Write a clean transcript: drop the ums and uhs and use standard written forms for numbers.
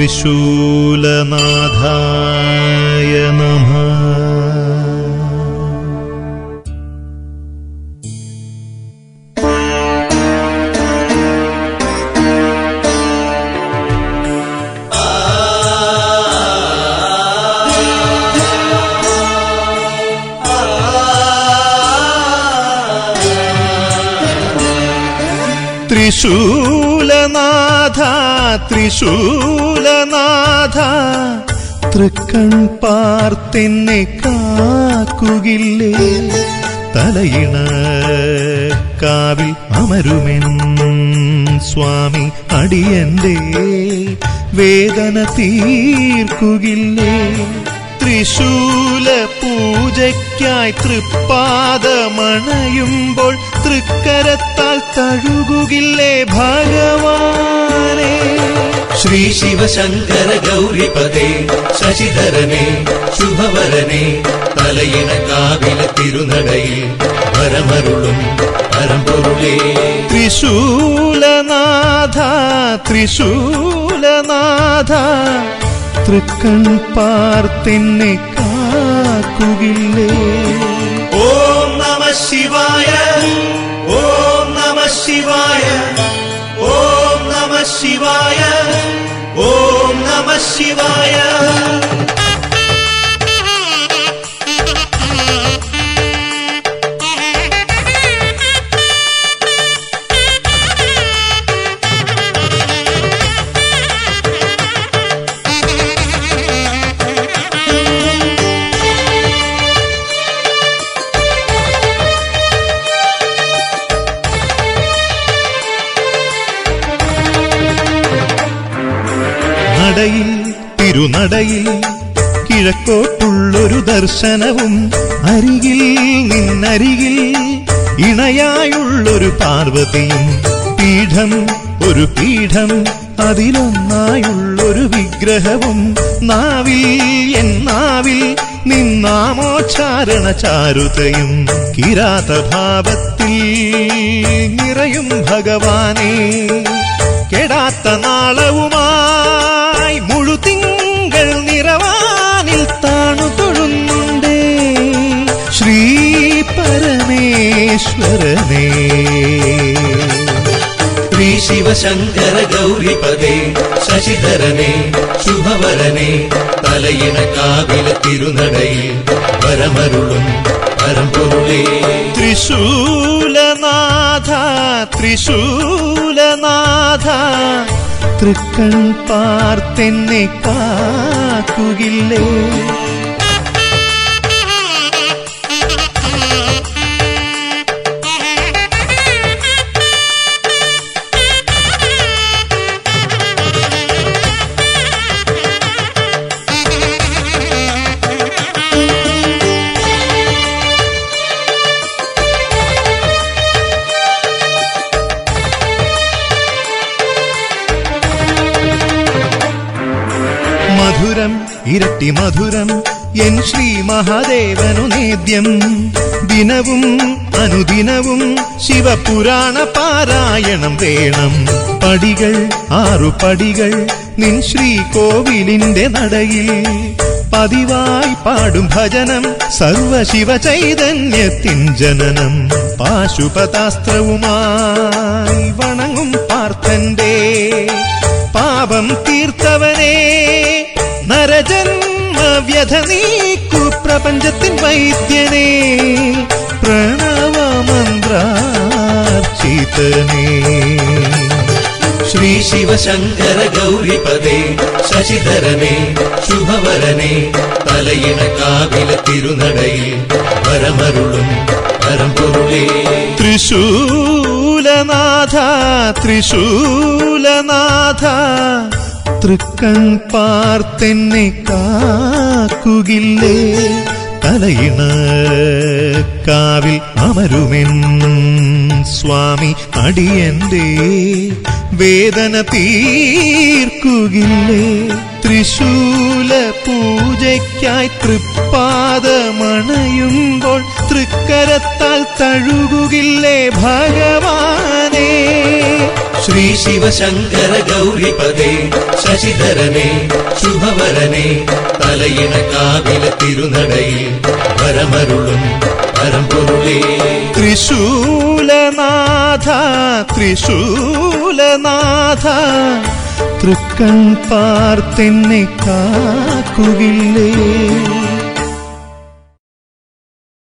ത്രിശൂലനാഥായ നമഃ. ത്രിശൂലനാഥ ത്രിശൂലനാഥ തൃക്കൺ പാർത്തെന്നെ കാക്കുകില്ലേ? തലയിണ കാവിൽ അമരുമെൻ സ്വാമി അടിയന്റെ വേദന തീർക്കുകില്ലേ? ത്രിശൂല പൂജയ്ക്കായി തൃപ്പാദമണയുമ്പോൾ തൃക്കരത്താൽ തഴുകുകില്ലേ ഭഗവാനേ? ശ്രീ ശിവശങ്കര ഗൗരിപദേ ശശിധരനേ ശുഭവരനേ തലയിണ കാവില തിരുനടയിൽ വരമരുളും പരമ്പൊരുളേ. ത്രിശൂലനാഥ ത്രിശൂലനാഥ തൃക്കൺ പാർത്തെന്നെ കാക്കുകില്ലേ? ഓം നമഃ ശിവായ ഓം നമഃ ശിവായ ഓം നമഃ ശിവായ ഓം നമഃ ശിവായ. നടയിൽ തിരുനടയിൽ കിഴക്കോട്ടുള്ളൊരു ദർശനവും അരികിൽ നിന്നരികിൽ ഇണയായുള്ളൊരു പാർവതിയും പീഠം ഒരു പീഠം അതിലൊന്നായുള്ളൊരു വിഗ്രഹവും നാവിൽ എന്നാവിൽ നിന്നാമോച്ചാരണ ചാരുതയും കിരാതഭാവത്തിൽ നിറയും ഭഗവാനേ. കെടാത്ത നാളവുമായി മുഴുതിങ്കൾ നിറവാനിൽ താണു തൊഴുന്നുണ്ടേ ശ്രീ പരമേശ്വരനേ. ശ്രീ ശിവശങ്കര ഗൗരിപദേ ശശിധരനേ ശുഭവരനേ തലയിണ കാവില തിരുനടയിൽ വരമരുളും പരമ്പൊരുളേ. ത്രിശൂലനാഥ ത്രിശൂലനാഥ തൃക്കൺ പാർത്തെന്നെ കാക്കുകില്ലേ? മധുരം ഇരട്ടി മധുരം എൻ ശ്രീ മഹാദേവനു നേദ്യം. ദിനവും അനുദിനവും ശിവപുരാണ പാരായണം വേണം. പടികൾ 6 പടികൾ നിൻ ശ്രീകോവിലിന്റെ നടയിൽ പതിവായി പാടും ഭജനം സർവശിവ ചൈതന്യത്തിൻ ജനനം. പാശുപതാസ്ത്രവുമായി വണങ്ങും പാർത്ഥന്റെ പാപം തീർത്തവനേ നരജന്മ വ്യഥ നീക്കു പ്രപഞ്ചത്തിൻ വൈദ്യനേ പ്രണവമന്ത്രാർച്ചിതനേ. ശ്രീ ശിവശങ്കര ഗൗരിപദേ ശശിധരനേ ശുഭവരനേ തലയിണ കാവില തിരുനടയിൽ വരമരുളും പരമ്പൊരുളേ. ത്രിശൂലനാഥ ത്രിശൂലനാഥ തൃക്കൺ പാർത്തെന്നെ കാക്കുകില്ലേ? തലയിണ കാവിൽ അമരുമെൻ സ്വാമി അടിയന്റെ വേദന തീർക്കുകില്ലേ? ത്രിശൂല പൂജയ്ക്കായി തൃപ്പാദമണയുമ്പോൾ തൃക്കരത്താൽ തഴുകുകില്ലേ ഭഗവാനേ? ശ്രീ ശിവശങ്കര ഗൗരിപദേ ശശിധരനേ ശുഭവരനേ തലയിണ കാവില തിരുനടയിൽ വരമരുളും പരമ്പൊരുളേ. ത്രിശൂലനാഥ ത്രിശൂലനാഥ തൃക്കൺ പാർത്തെന്നെ കാക്കുകില്ലേ.